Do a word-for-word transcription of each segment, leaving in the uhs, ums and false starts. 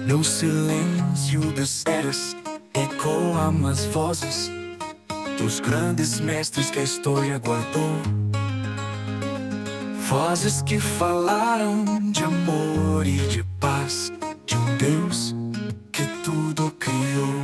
No silêncio das eras ecoam as vozes dos grandes mestres que a história guardou. Vozes que falaram de amor e de paz, de um Deus que tudo criou.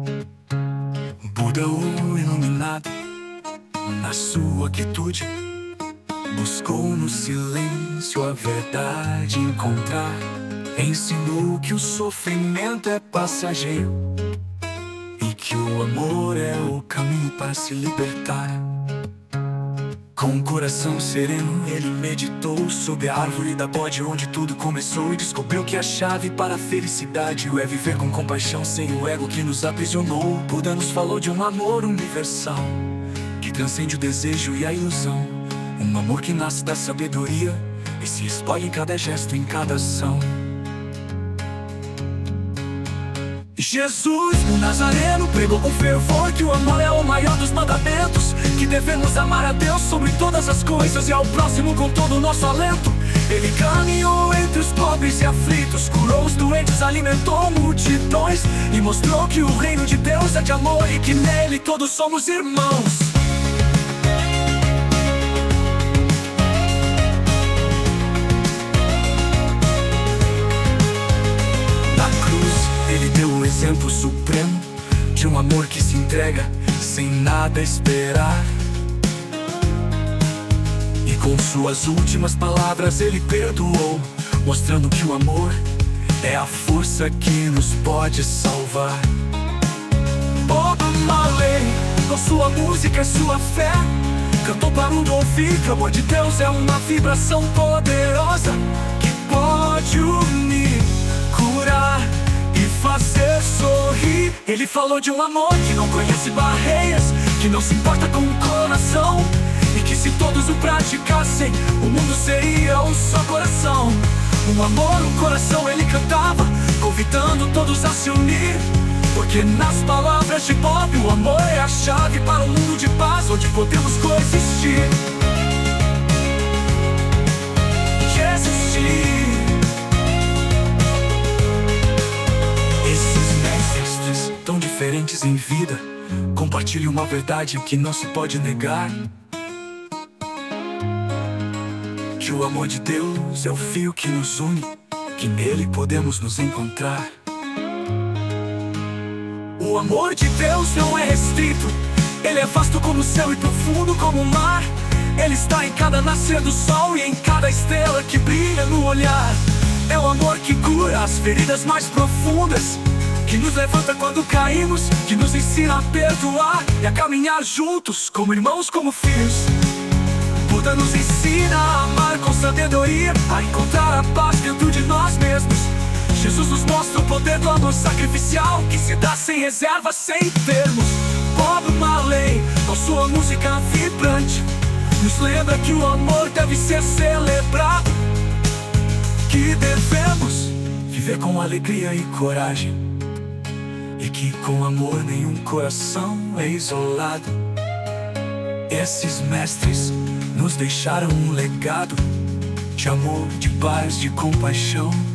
Buda, o iluminado, na sua quietude, buscou no silêncio a verdade encontrar. Ensinou que o sofrimento é passageiro e que o amor é o caminho para se libertar. Com um coração sereno ele meditou sob a árvore da bode onde tudo começou, e descobriu que a chave para a felicidade é viver com compaixão sem o ego que nos aprisionou. Buda nos falou de um amor universal que transcende o desejo e a ilusão, um amor que nasce da sabedoria e se espalha em cada gesto, em cada ação. Jesus, o Nazareno, pregou com fervor que o amor é o maior dos mandamentos, que devemos amar a Deus sobre todas as coisas e ao próximo com todo o nosso alento. Ele caminhou entre os pobres e aflitos, curou os doentes, alimentou multidões e mostrou que o reino de Deus é de amor e que nele todos somos irmãos. Ele deu o exemplo supremo de um amor que se entrega sem nada esperar. E com suas últimas palavras ele perdoou, mostrando que o amor é a força que nos pode salvar. Bob Marley, com sua música e sua fé, cantou para o mundo ouvir que o amor de Deus é uma vibração poderosa que pode unir, curar e fazer sorrir. Ele falou de um amor que não conhece barreiras, que não se importa com o coração, e que se todos o praticassem, o mundo seria um só coração. Um amor, um coração ele cantava, convidando todos a se unir, porque nas palavras de Bob, o amor é a chave para um mundo de paz, onde podemos coexistir. Existir. Tão diferentes em vida, compartilhem uma verdade que não se pode negar: que o amor de Deus é o fio que nos une, que nele podemos nos encontrar. O amor de Deus não é restrito, ele é vasto como o céu e profundo como o mar. Ele está em cada nascer do sol e em cada estrela que brilha no olhar. É o amor que cura as feridas mais profundas, que nos levanta quando caímos, que nos ensina a perdoar e a caminhar juntos, como irmãos, como filhos. Buda nos ensina a amar com sabedoria, a encontrar a paz dentro de nós mesmos. Jesus nos mostra o poder do amor sacrificial, que se dá sem reserva, sem termos. Bob Marley, com sua música vibrante, nos lembra que o amor deve ser celebrado, que devemos viver com alegria e coragem, e que com amor nenhum coração é isolado. Esses mestres nos deixaram um legado de amor, de paz, de compaixão.